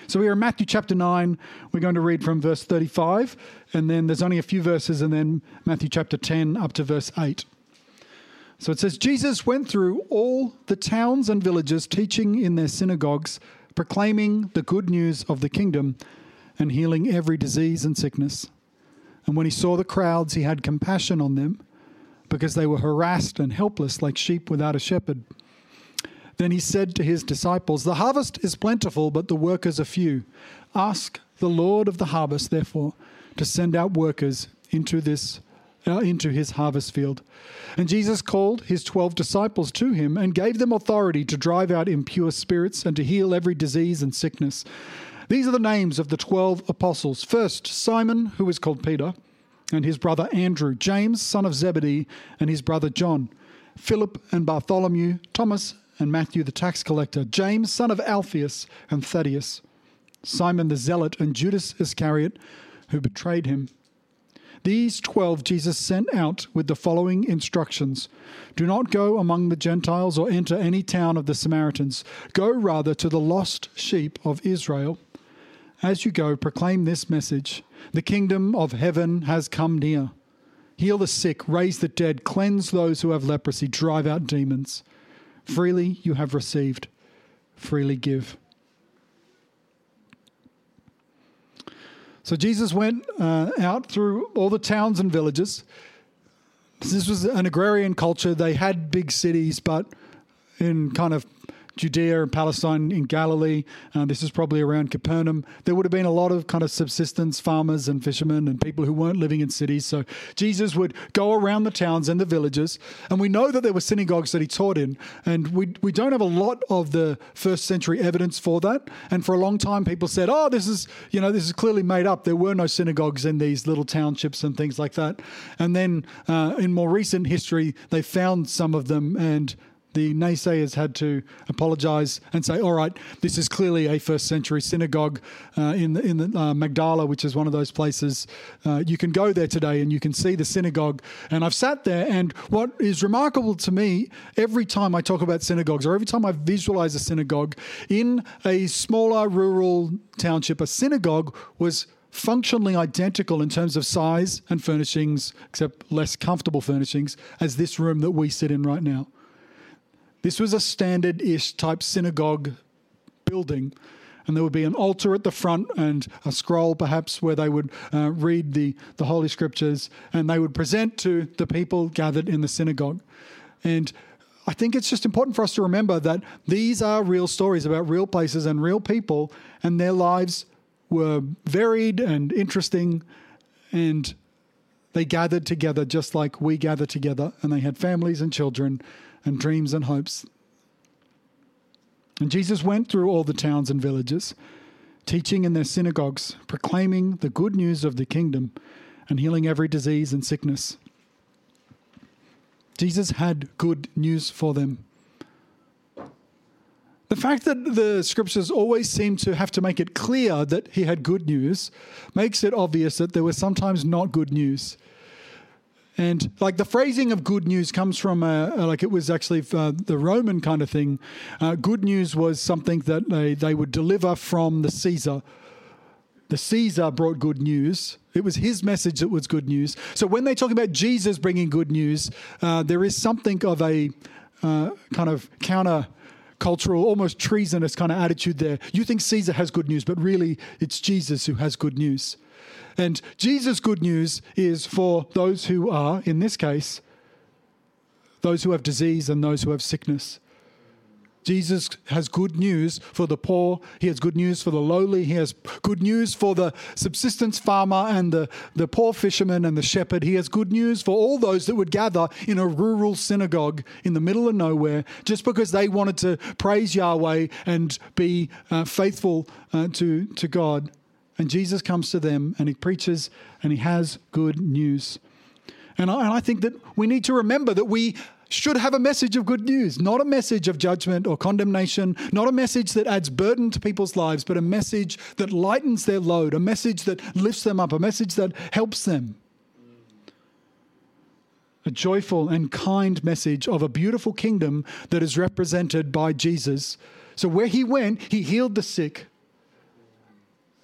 So we are in Matthew chapter 9. We're going to read from verse 35, and then there's only a few verses, and then Matthew chapter 10 up to verse 8. So it says, Jesus went through all the towns and villages, teaching in their synagogues, proclaiming the good news of the kingdom, and healing every disease and sickness. And when he saw the crowds, he had compassion on them, because they were harassed and helpless like sheep without a shepherd. Then he said to his disciples, "The harvest is plentiful, but the workers are few. Ask the Lord of the harvest, therefore, to send out workers into his harvest field." And Jesus called his 12 disciples to him and gave them authority to drive out impure spirits and to heal every disease and sickness. These are the names of the 12 apostles. First, Simon, who is called Peter, and his brother Andrew, James, son of Zebedee, and his brother John, Philip and Bartholomew, Thomas and Matthew the tax collector, James, son of Alphaeus, and Thaddeus, Simon the zealot, and Judas Iscariot, who betrayed him. These 12 Jesus sent out with the following instructions: "Do not go among the Gentiles or enter any town of the Samaritans. Go rather to the lost sheep of Israel. As you go, proclaim this message: the kingdom of heaven has come near. Heal the sick, raise the dead, cleanse those who have leprosy, drive out demons. Freely you have received, freely give." So Jesus went out through all the towns and villages. This was an agrarian culture. They had big cities, but in kind of Judea and Palestine, in Galilee, this is probably around Capernaum, there would have been a lot of kind of subsistence farmers and fishermen and people who weren't living in cities. So Jesus would go around the towns and the villages, and we know that there were synagogues that he taught in, and we don't have a lot of the first century evidence for that. And for a long time, people said, "Oh, this is clearly made up. There were no synagogues in these little townships and things like that." And then in more recent history, they found some of them, and the naysayers had to apologize and say, "All right, this is clearly a first century synagogue in the Magdala," which is one of those places. You can go there today and you can see the synagogue. And I've sat there, and what is remarkable to me, every time I talk about synagogues or every time I visualize a synagogue in a smaller rural township, a synagogue was functionally identical in terms of size and furnishings, except less comfortable furnishings, as this room that we sit in right now. This was a standard-ish type synagogue building, and there would be an altar at the front and a scroll perhaps where they would read the Holy Scriptures, and they would present to the people gathered in the synagogue. And I think it's just important for us to remember that these are real stories about real places and real people, and their lives were varied and interesting, and they gathered together just like we gather together, and they had families and children and dreams and hopes. And Jesus went through all the towns and villages, teaching in their synagogues, proclaiming the good news of the kingdom, and healing every disease and sickness. Jesus had good news for them. The fact that the scriptures always seem to have to make it clear that he had good news makes it obvious that there was sometimes not good news. And like the phrasing of good news comes from it was actually the Roman kind of thing. Good news was something that they would deliver from the Caesar. The Caesar brought good news. It was his message that was good news. So when they talk about Jesus bringing good news, there is something of a kind of counter-cultural, almost treasonous kind of attitude there. You think Caesar has good news, but really it's Jesus who has good news. And Jesus' good news is for those who are, in this case, those who have disease and those who have sickness. Jesus has good news for the poor. He has good news for the lowly. He has good news for the subsistence farmer and the poor fisherman and the shepherd. He has good news for all those that would gather in a rural synagogue in the middle of nowhere just because they wanted to praise Yahweh and be faithful to God. And Jesus comes to them and he preaches and he has good news. And I think that we need to remember that we should have a message of good news, not a message of judgment or condemnation, not a message that adds burden to people's lives, but a message that lightens their load, a message that lifts them up, a message that helps them. A joyful and kind message of a beautiful kingdom that is represented by Jesus. So where he went, he healed the sick.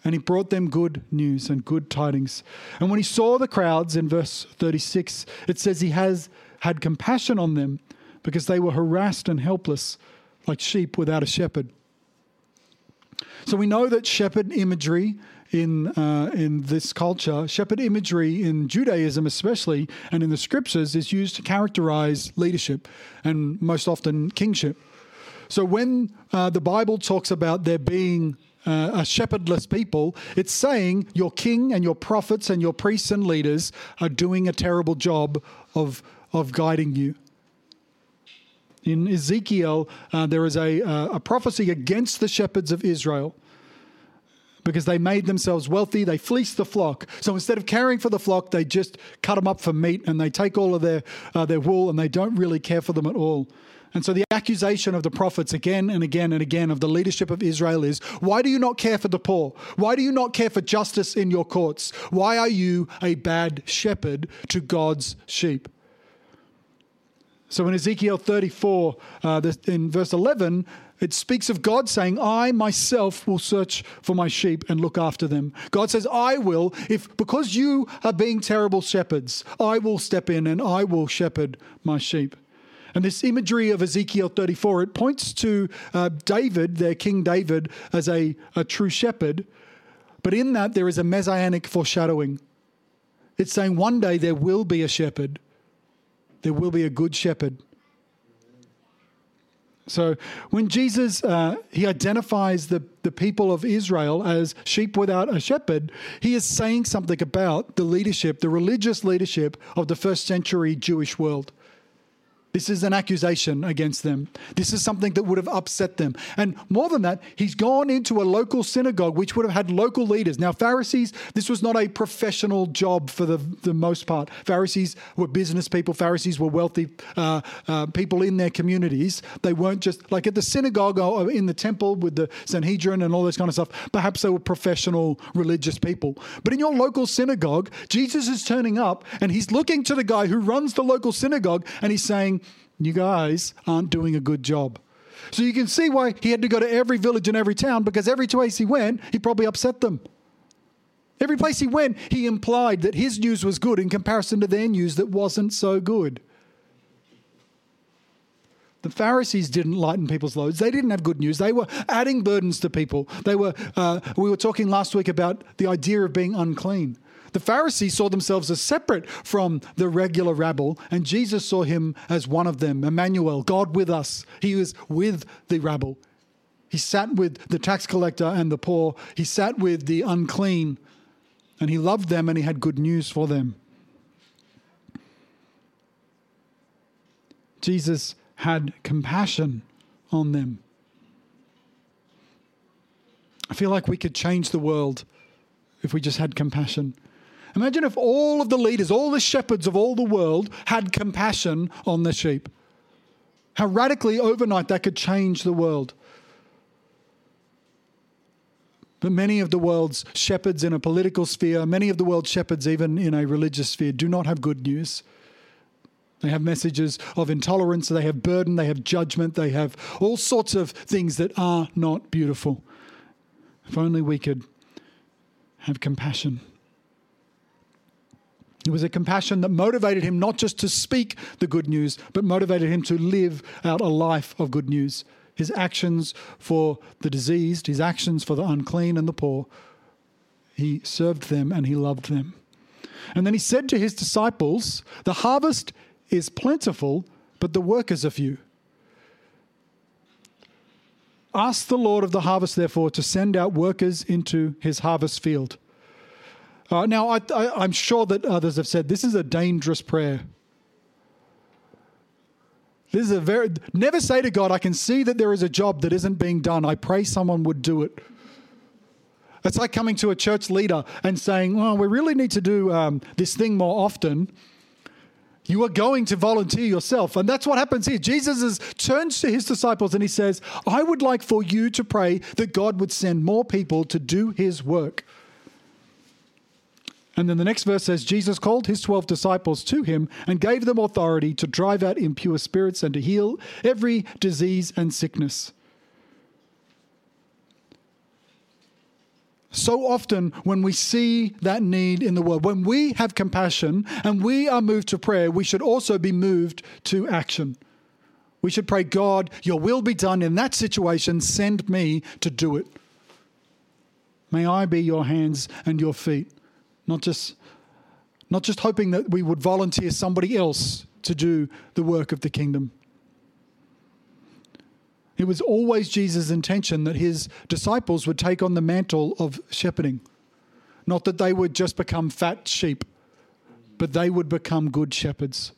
And he brought them good news and good tidings. And when he saw the crowds, in verse 36, it says he had compassion on them because they were harassed and helpless like sheep without a shepherd. So we know that shepherd imagery in this culture, shepherd imagery in Judaism especially, and in the scriptures, is used to characterize leadership and most often kingship. So when the Bible talks about there being a shepherdless people, it's saying your king and your prophets and your priests and leaders are doing a terrible job of guiding you. In Ezekiel, there is a prophecy against the shepherds of Israel because they made themselves wealthy. They fleeced the flock. So instead of caring for the flock, they just cut them up for meat and they take all of their wool and they don't really care for them at all. And so the accusation of the prophets again and again and again of the leadership of Israel is, why do you not care for the poor? Why do you not care for justice in your courts? Why are you a bad shepherd to God's sheep? So in Ezekiel 34, in verse 11, it speaks of God saying, I myself will search for my sheep and look after them. God says, I will, because you are being terrible shepherds, I will step in and I will shepherd my sheep. And this imagery of Ezekiel 34, it points to David, their King David, as a true shepherd. But in that, there is a messianic foreshadowing. It's saying one day there will be a shepherd. There will be a good shepherd. So when Jesus, he identifies the people of Israel as sheep without a shepherd, he is saying something about the leadership, the religious leadership of the first century Jewish world. This is an accusation against them. This is something that would have upset them. And more than that, he's gone into a local synagogue which would have had local leaders. Now, Pharisees, this was not a professional job for the most part. Pharisees were business people. Pharisees were wealthy people in their communities. They weren't just like at the synagogue or in the temple with the Sanhedrin and all this kind of stuff. Perhaps they were professional religious people. But in your local synagogue, Jesus is turning up and he's looking to the guy who runs the local synagogue and he's saying, you guys aren't doing a good job. So you can see why he had to go to every village and every town, because every place he went, he probably upset them. Every place he went, he implied that his news was good in comparison to their news that wasn't so good. The Pharisees didn't lighten people's loads. They didn't have good news. They were adding burdens to people. We were talking last week about the idea of being unclean. The Pharisees saw themselves as separate from the regular rabble, and Jesus saw him as one of them, Emmanuel, God with us. He was with the rabble. He sat with the tax collector and the poor. He sat with the unclean, and he loved them and he had good news for them. Jesus had compassion on them. I feel like we could change the world if we just had compassion. Imagine if all of the leaders, all the shepherds of all the world had compassion on the sheep. How radically overnight that could change the world. But many of the world's shepherds in a political sphere, many of the world's shepherds even in a religious sphere, do not have good news. They have messages of intolerance, they have burden, they have judgment, they have all sorts of things that are not beautiful. If only we could have compassion. It was a compassion that motivated him not just to speak the good news, but motivated him to live out a life of good news. His actions for the diseased, his actions for the unclean and the poor, he served them and he loved them. And then he said to his disciples, the harvest is plentiful, but the workers are few. Ask the Lord of the harvest, therefore, to send out workers into his harvest field. Now, I'm sure that others have said this is a dangerous prayer. This is never say to God, I can see that there is a job that isn't being done. I pray someone would do it. It's like coming to a church leader and saying, well, we really need to do this thing more often. You are going to volunteer yourself. And that's what happens here. Jesus turns to his disciples and he says, I would like for you to pray that God would send more people to do his work. And then the next verse says, Jesus called his 12 disciples to him and gave them authority to drive out impure spirits and to heal every disease and sickness. so often when we see that need in the world, when we have compassion and we are moved to prayer, we should also be moved to action. We should pray, God, your will be done in that situation. Send me to do it. May I be your hands and your feet, not just hoping that we would volunteer somebody else to do the work of the kingdom. It was always Jesus' intention that his disciples would take on the mantle of shepherding. Not that they would just become fat sheep, but they would become good shepherds.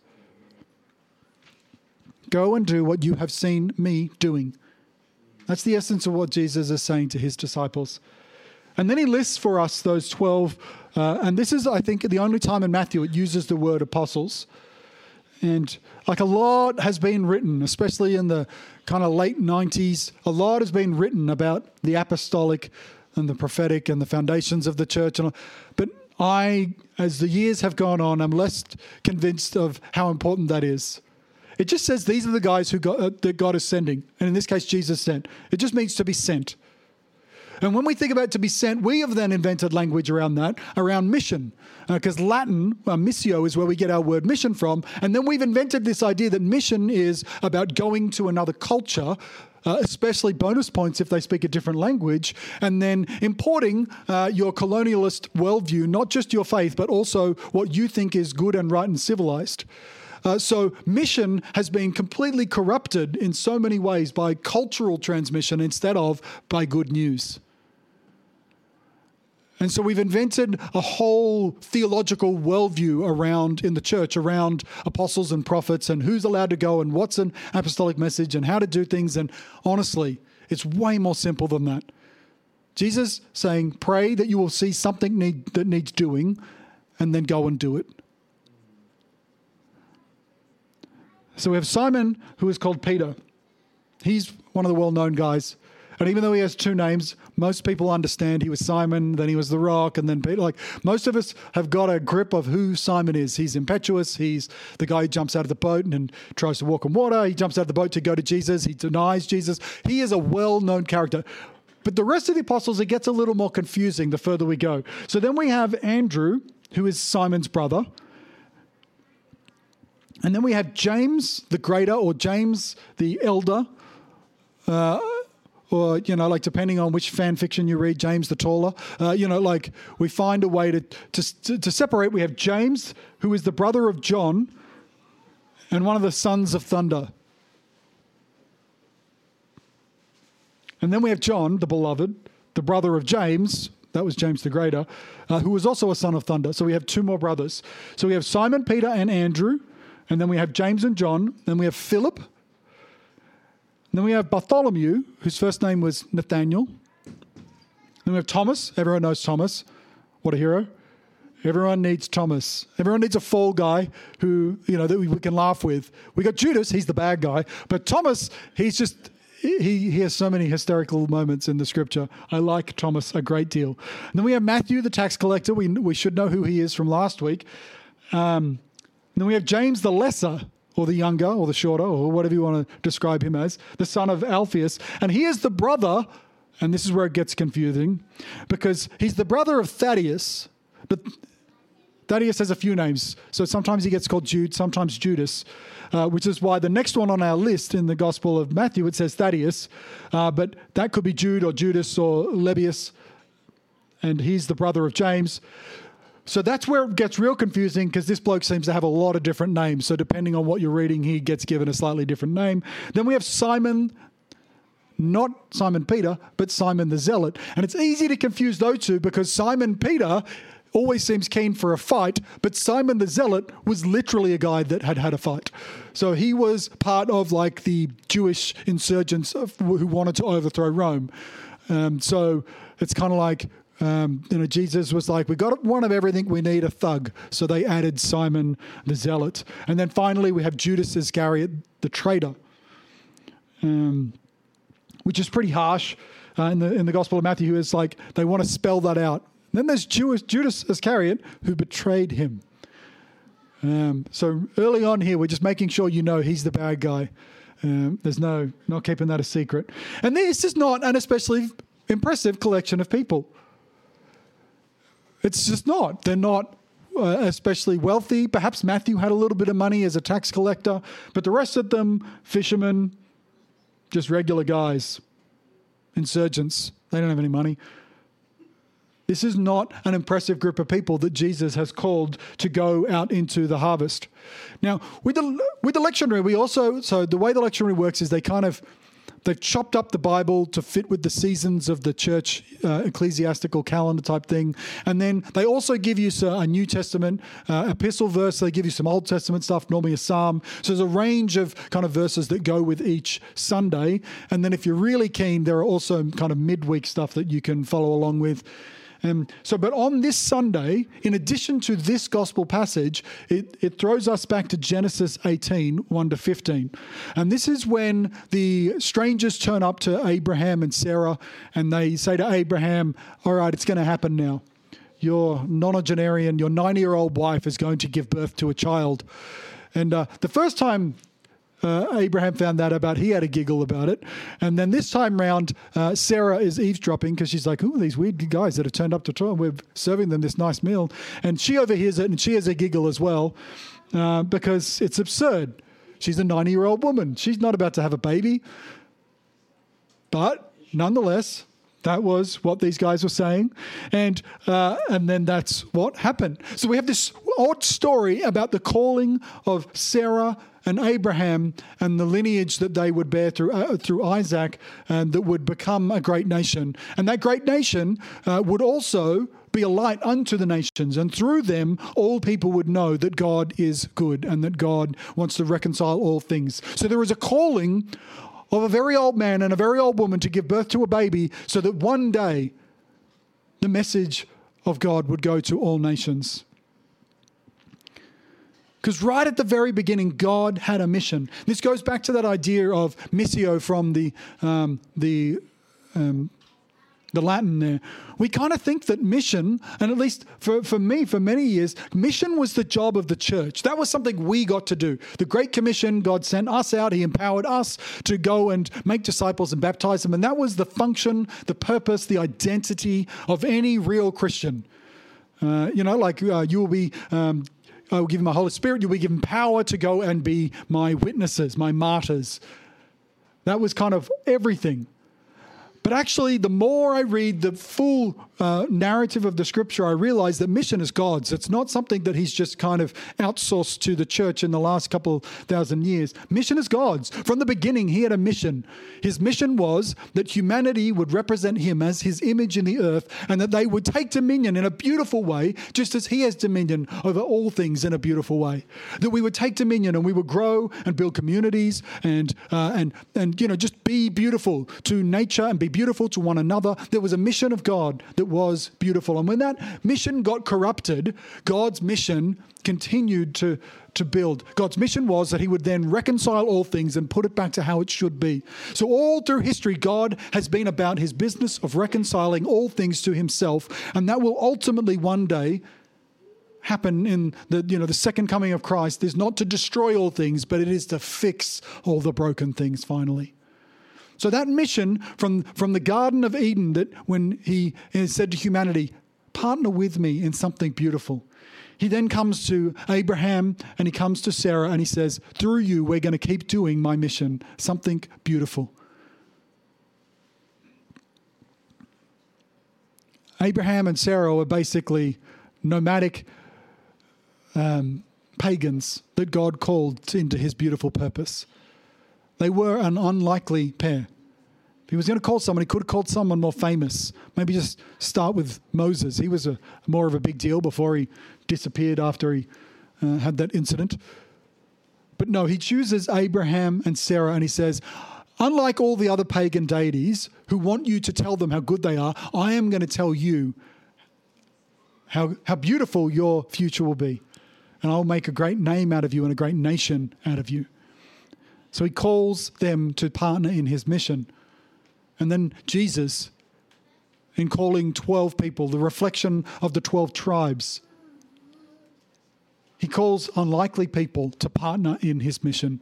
Go and do what you have seen me doing. That's the essence of what Jesus is saying to his disciples. And then he lists for us those 12, and this is, I think, the only time in Matthew it uses the word apostles. And like a lot has been written, especially in the kind of late 90s, a lot has been written about the apostolic and the prophetic and the foundations of the church. But I, as the years have gone on, I'm less convinced of how important that is. It just says these are the guys that God is sending. And in this case, Jesus sent. It just means to be sent. And when we think about to be sent, we have then invented language around that, around mission. Because Latin, missio, is where we get our word mission from. And then we've invented this idea that mission is about going to another culture, especially bonus points if they speak a different language, and then importing your colonialist worldview, not just your faith, but also what you think is good and right and civilized. So mission has been completely corrupted in so many ways by cultural transmission instead of by good news. And so we've invented a whole theological worldview around in the church, around apostles and prophets and who's allowed to go and what's an apostolic message and how to do things. And honestly, it's way more simple than that. Jesus saying, pray that you will see something that needs doing and then go and do it. So we have Simon, who is called Peter. He's one of the well-known guys. And even though he has two names, most people understand he was Simon, then he was the Rock, and then Peter. Like most of us have got a grip of who Simon is. He's impetuous. He's the guy who jumps out of the boat and tries to walk on water. He jumps out of the boat to go to Jesus. He denies Jesus. He is a well-known character. But the rest of the apostles, it gets a little more confusing the further we go. So then we have Andrew, who is Simon's brother. And then we have James the Greater or James the Elder, or, like depending on which fan fiction you read, James the Taller. We find a way to separate. We have James, who is the brother of John and one of the sons of thunder. And then we have John, the beloved, the brother of James. That was James the Greater, who was also a son of thunder. So we have two more brothers. So we have Simon, Peter, and Andrew. And then we have James and John. Then we have Philip. And then we have Bartholomew, whose first name was Nathaniel. Then we have Thomas. Everyone knows Thomas. What a hero. Everyone needs Thomas. Everyone needs a fall guy who, that we can laugh with. We got Judas. He's the bad guy. But Thomas, he has so many hysterical moments in the scripture. I like Thomas a great deal. And then we have Matthew, the tax collector. We should know who he is from last week. And then we have James the Lesser, or the younger, or the shorter, or whatever you want to describe him as, the son of Alphaeus. And he is the brother, and this is where it gets confusing, because he's the brother of Thaddeus, but Thaddeus has a few names. So sometimes he gets called Jude, sometimes Judas, which is why the next one on our list in the Gospel of Matthew, it says Thaddeus, but that could be Jude or Judas or Lebbaeus, and he's the brother of James. So that's where it gets real confusing because this bloke seems to have a lot of different names. So depending on what you're reading, he gets given a slightly different name. Then we have Simon, not Simon Peter, but Simon the Zealot. And it's easy to confuse those two because Simon Peter always seems keen for a fight, but Simon the Zealot was literally a guy that had a fight. So he was part of like the Jewish insurgents who wanted to overthrow Rome. So it's kind of like... Jesus was like, we got one of everything, we need a thug. So they added Simon the Zealot. And then finally we have Judas Iscariot, the traitor, which is pretty harsh in the Gospel of Matthew, who is like, they want to spell that out. And then there's Judas Iscariot, who betrayed him. So early on here, we're just making sure he's the bad guy. There's not keeping that a secret. And this is not an especially impressive collection of people. It's just not. They're not especially wealthy. Perhaps Matthew had a little bit of money as a tax collector, but the rest of them, fishermen, just regular guys, insurgents. They don't have any money. This is not an impressive group of people that Jesus has called to go out into the harvest. Now, with the lectionary, the way the lectionary works is they've chopped up the Bible to fit with the seasons of the church ecclesiastical calendar type thing. And then they also give you a New Testament epistle verse. They give you some Old Testament stuff, normally a psalm. So there's a range of kind of verses that go with each Sunday. And then if you're really keen, there are also kind of midweek stuff that you can follow along with. But on this Sunday, in addition to this gospel passage, it throws us back to Genesis 18, 1-15. And this is when the strangers turn up to Abraham and Sarah, and they say to Abraham, all right, it's going to happen now. Your nonagenarian, your 90-year-old wife is going to give birth to a child. And the first time Abraham found that out, he had a giggle about it. And then this time round, Sarah is eavesdropping because she's like, ooh, these weird guys that have turned up to try, we're serving them this nice meal. And she overhears it and she has a giggle as well because it's absurd. She's a 90-year-old woman. She's not about to have a baby. But nonetheless, that was what these guys were saying. And then that's what happened. So we have this odd story about the calling of Sarah and Abraham and the lineage that they would bear through Isaac, and that would become a great nation. And that great nation would also be a light unto the nations. And through them, all people would know that God is good and that God wants to reconcile all things. So there is a calling of a very old man and a very old woman to give birth to a baby so that one day the message of God would go to all nations. Because right at the very beginning, God had a mission. This goes back to that idea of missio from the Latin there. We kind of think that mission, and at least for me, for many years, mission was the job of the church. That was something we got to do. The Great Commission, God sent us out. He empowered us to go and make disciples and baptize them. And that was the function, the purpose, the identity of any real Christian. You will be... I will give you my Holy Spirit. You'll be given power to go and be my witnesses, my martyrs. That was kind of everything. But actually, the more I read the full narrative of the scripture, I realize that mission is God's. It's not something that he's just kind of outsourced to the church in the last couple thousand years. Mission is God's. From the beginning, he had a mission. His mission was that humanity would represent him as his image in the earth, and that they would take dominion in a beautiful way, just as he has dominion over all things in a beautiful way. That we would take dominion and we would grow and build communities and just be beautiful to nature and be beautiful to one another. There was a mission of God that was beautiful. And when that mission got corrupted, God's mission continued to build. God's mission was that he would then reconcile all things and put it back to how it should be. So all through history, God has been about his business of reconciling all things to himself. And that will ultimately one day happen in the second coming of Christ. Is not to destroy all things, but it is to fix all the broken things finally. So that mission from the Garden of Eden, that when he said to humanity, partner with me in something beautiful. He then comes to Abraham and he comes to Sarah and he says, through you, we're going to keep doing my mission, something beautiful. Abraham and Sarah were basically nomadic pagans that God called into his beautiful purpose. They were an unlikely pair. If he was going to call someone, he could have called someone more famous. Maybe just start with Moses. He was more of a big deal before he disappeared after he had that incident. But no, he chooses Abraham and Sarah and he says, unlike all the other pagan deities who want you to tell them how good they are, I am going to tell you how beautiful your future will be. And I'll make a great name out of you and a great nation out of you. So he calls them to partner in his mission. And then Jesus, in calling 12 people, the reflection of the 12 tribes, he calls unlikely people to partner in his mission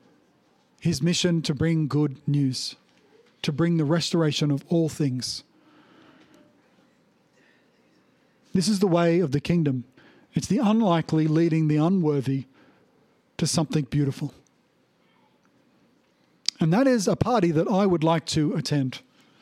to bring good news, to bring the restoration of all things. This is the way of the kingdom. It's the unlikely leading the unworthy to something beautiful. And that is a party that I would like to attend.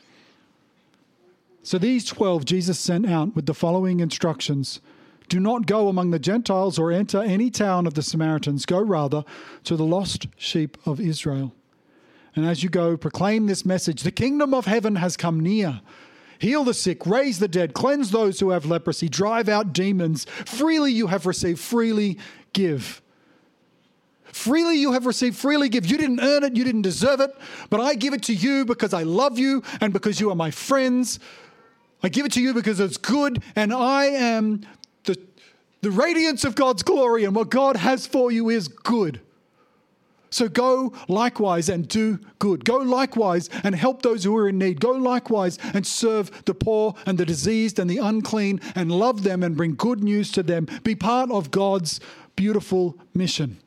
So these 12 Jesus sent out with the following instructions. Do not go among the Gentiles or enter any town of the Samaritans. Go rather to the lost sheep of Israel. And as you go, proclaim this message. The kingdom of heaven has come near. Heal the sick, raise the dead, cleanse those who have leprosy, drive out demons. Freely you have received, freely give. Freely you have received, freely give. You didn't earn it, you didn't deserve it, but I give it to you because I love you and because you are my friends. I give it to you because it's good, and I am the radiance of God's glory, and what God has for you is good. So go likewise and do good. Go likewise and help those who are in need. Go likewise and serve the poor and the diseased and the unclean and love them and bring good news to them. Be part of God's beautiful mission.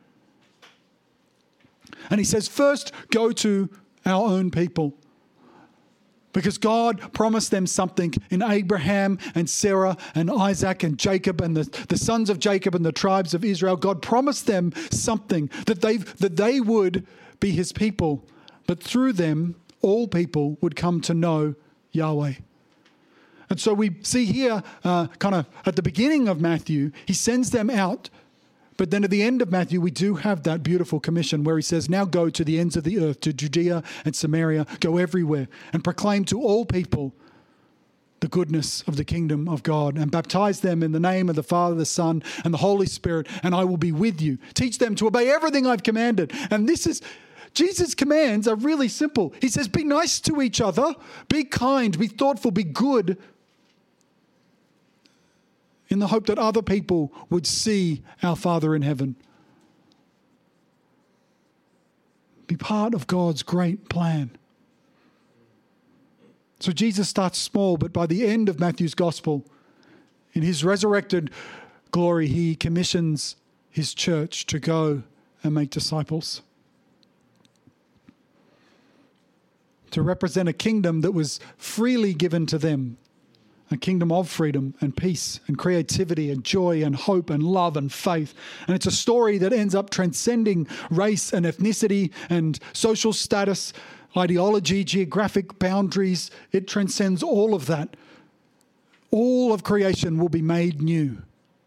And he says, first, go to our own people. Because God promised them something in Abraham and Sarah and Isaac and Jacob and the sons of Jacob and the tribes of Israel. God promised them something, that they would be his people. But through them, all people would come to know Yahweh. And so we see here, kind of at the beginning of Matthew, he sends them out. But then at the end of Matthew, we do have that beautiful commission where he says, now go to the ends of the earth, to Judea and Samaria, go everywhere and proclaim to all people the goodness of the kingdom of God and baptize them in the name of the Father, the Son, and the Holy Spirit, and I will be with you. Teach them to obey everything I've commanded. And Jesus' commands are really simple. He says, be nice to each other, be kind, be thoughtful, be good, in the hope that other people would see our Father in heaven. Be part of God's great plan. So Jesus starts small, but by the end of Matthew's gospel, in his resurrected glory, he commissions his church to go and make disciples. To represent a kingdom that was freely given to them. A kingdom of freedom and peace and creativity and joy and hope and love and faith. And it's a story that ends up transcending race and ethnicity and social status, ideology, geographic boundaries. It transcends all of that. All of creation will be made new.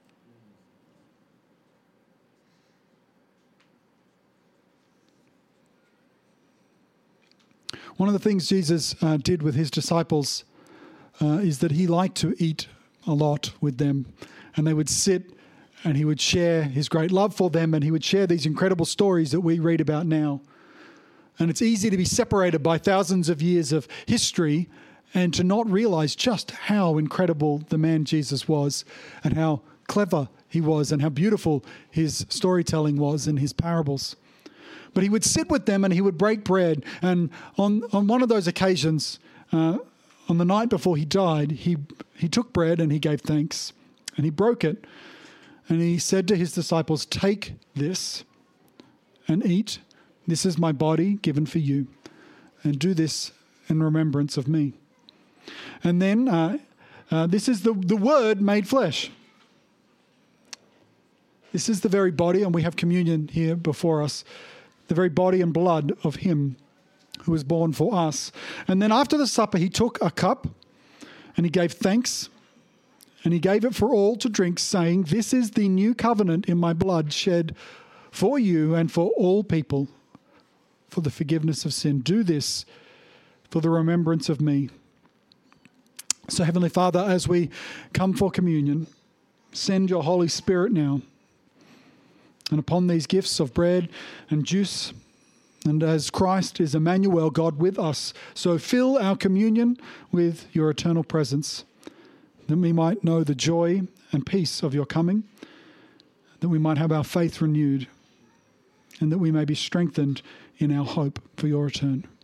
One of the things Jesus did with his disciples is that he liked to eat a lot with them. And they would sit and he would share his great love for them, and he would share these incredible stories that we read about now. And it's easy to be separated by thousands of years of history and to not realize just how incredible the man Jesus was and how clever he was and how beautiful his storytelling was in his parables. But he would sit with them and he would break bread. And on one of those occasions, on the night before he died, he took bread and he gave thanks. And he broke it. And he said to his disciples, take this and eat. This is my body given for you. And do this in remembrance of me. And then this is the Word made flesh. This is the very body, and we have communion here before us, the very body and blood of him who was born for us. And then after the supper, he took a cup and he gave thanks and he gave it for all to drink, saying, this is the new covenant in my blood shed for you and for all people for the forgiveness of sin. Do this for the remembrance of me. So Heavenly Father, as we come for communion, send your Holy Spirit now. And upon these gifts of bread and juice, and as Christ is Emmanuel, God with us, so fill our communion with your eternal presence, that we might know the joy and peace of your coming, that we might have our faith renewed, and that we may be strengthened in our hope for your return.